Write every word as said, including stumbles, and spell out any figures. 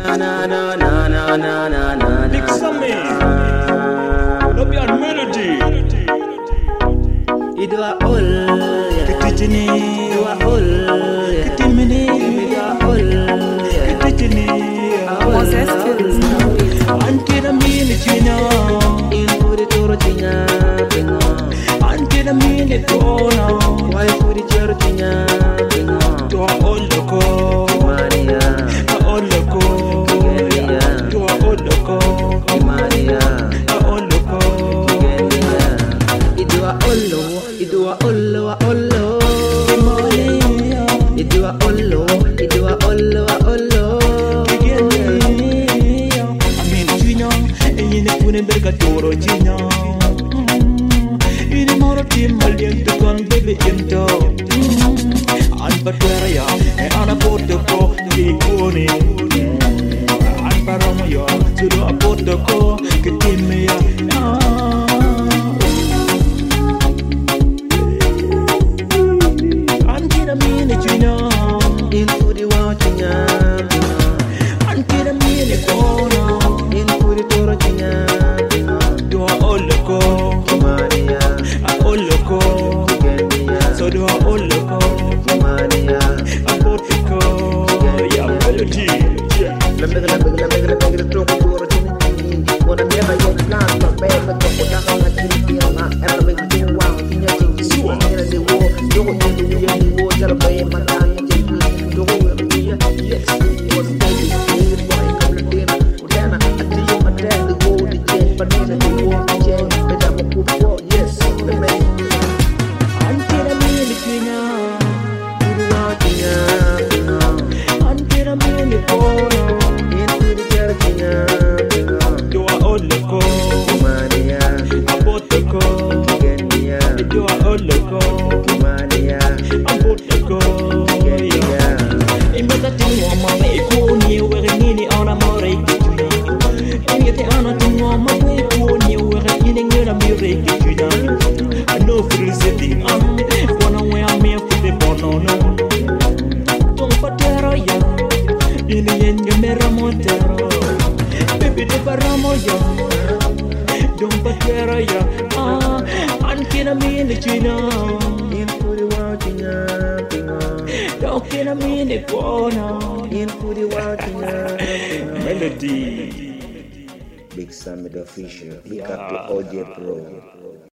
na na na na na na na. Big Sammy, no be a melody. Ido a all, Kitchini, ido a all, Kitimini, ido a all, Kitchini. Moses Kills. Anti the mini china, in puri toro chinya, pingo. anti the mini tona. Why puri choro chinya, pingo. To a all loco, Maria, a all loco, to a all loco, Maria, a all loco. ido a all, ido a all, a all. Ido a all, ido a all, a all. Toro chino ini moro timbal yang tukang bebe into an patera ya e ana porto ko ki kuni an paramo yo sudo a porto ko ki timme ya an kira mini chino In puri wa chinya, an kira mini kono in puri toro chinya. do a oloko Maria, a oloko so do a oloko Maria, a portico ya melody la mega la mega la mega la mega toro toro chinya. Wanna never get plan, but bad, but don't put that on my T V, and I make you wow, chinya chinya. Sure. Chinya the war, don't do the war, the war, tell a baby, my God, chinya. Don't worry, yes, was baby, baby, boy, come to dinner. Udana, I tell you, my dad, the war, the jet, but neither the war, the jet, but I'm a good war, yes, the man. antira mini chinya Puri wa chinya, antira mini kono in puri toro chinya. do a oloko Maria, a portico Kenya, do a oloko Maria, a portico Kenya. imbeta tingo mama ikuni were nini ona more kichuna ingete ana tingo mama ikuni were nini ngera mire kichuna I know for sitting on wanna wear me for the bonono don't patero ya ini yenye mera motero baby de paramo ya don't patero ya ah ankina mini china In puri wa chinya, pingo. don't kina mini kono In puri wa chinya, pingo. melody Big Sammy the official. Pick up the O J Pro.